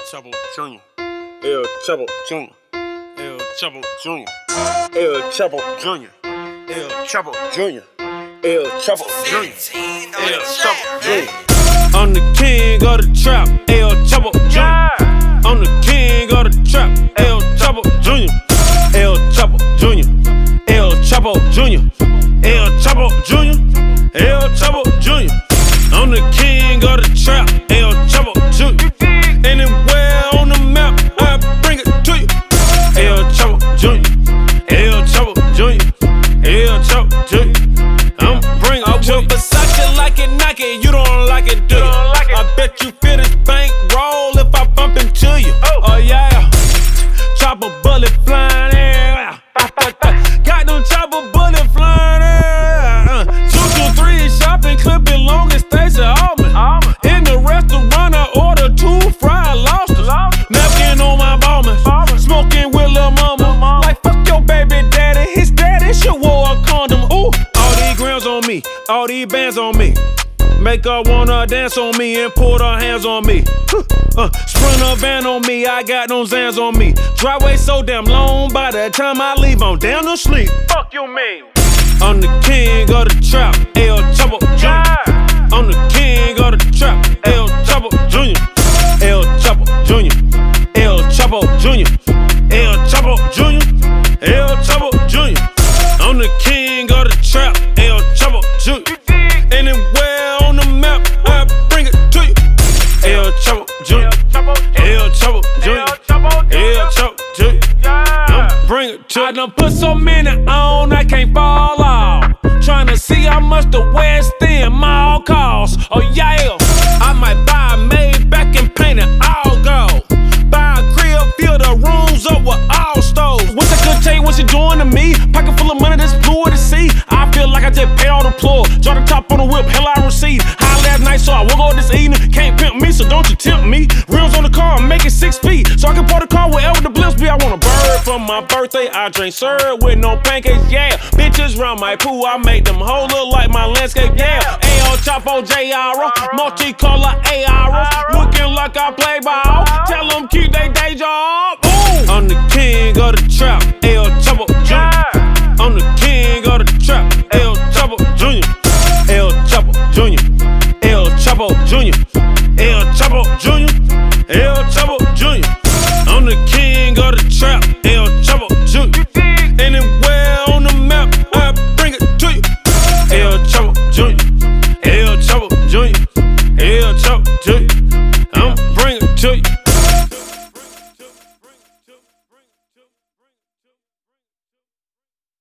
Chapo Jr. El Chapo Jr. El Chapo Jr. El Chapo Jr. El Chapo Jr. El Chapo Jr. El Chapo Jr. I'm the king of the trap, El Chapo Jr. I'm the king of the trap, El Chapo Jr. El Chapo Jr. El Chapo Jr. El Chapo Jr. El Chapo Jr. I'm the king of the trap, El Chapo Jr. Anywhere on the map, I bring it to you. El Chapo Jr. El Chapo Jr. El Chapo Jr. I'm bringing it to you. Versace like it, Nike, you don't like it, do you? I bet you feel this bank roll if I bump into you. Oh yeah, chopper bullet flying air. Got them chopper bullet flying air. 223 shopping, clipping long and Stacey Allman. In the restaurant, I order 2 fried lobsters. Napkin on my ballman, smoking with lil' mama. Like fuck your baby daddy, his daddy should wore a condom. Ooh, all these grams on me, all these bands on me. Make her wanna dance on me and put her hands on me. Sprinter van on me, I got no Zans on me. Driveway so damn long, by the time I leave, I'm down to sleep. Fuck you mean? I'm the king of the trap, El Chapo Jr. I'm the king of the trap, El Chapo Jr. El Chapo Jr. El Chapo Jr. El Chapo Jr. El Chapo Jr. I'm the king of the trap, El Chapo Jr. Anywhere on the map, I bring it to you. El Chapo Jr. El Chapo Jr. El Chapo Jr. I'm bring it to you. I done put so many on, I can't fall off. Tryna see how much the West End Mall costs. Oh yeah, I might buy a Maybach and paint it all gold. Buy a crib, fill the rooms up with all stoves. Wish I could tell you what you doing to me. Pocket full of money that's blue to see. I feel like I just paid all the floor. Draw the top on the whip, hell I receive. High last night, so I woke up this evening. Can't pimp me, so don't you tempt me. Rims on the car, make it 6 feet. So I can park the car wherever the blips be. I want a bird for my birthday. I drink syrup with no pancakes, yeah. Bitches round my pool, I make them whole look like my landscape, yeah. El Chapo J.R. multicolor ARs. Looking like I play ball. Tell them keep they day job. Ooh. I'm the king of the trap, El Chapo Jr. I'm the king of the trap, El Chapo Jr. El Chapo Jr. El Chapo Jr. El Chapo Jr. El Chapo Jr. I'm the king of the trap, El Chapo Jr. Anywhere on the map, I bring it to you. El Chapo Jr. El Chapo Jr. El Chapo Jr. I'm bring it to you.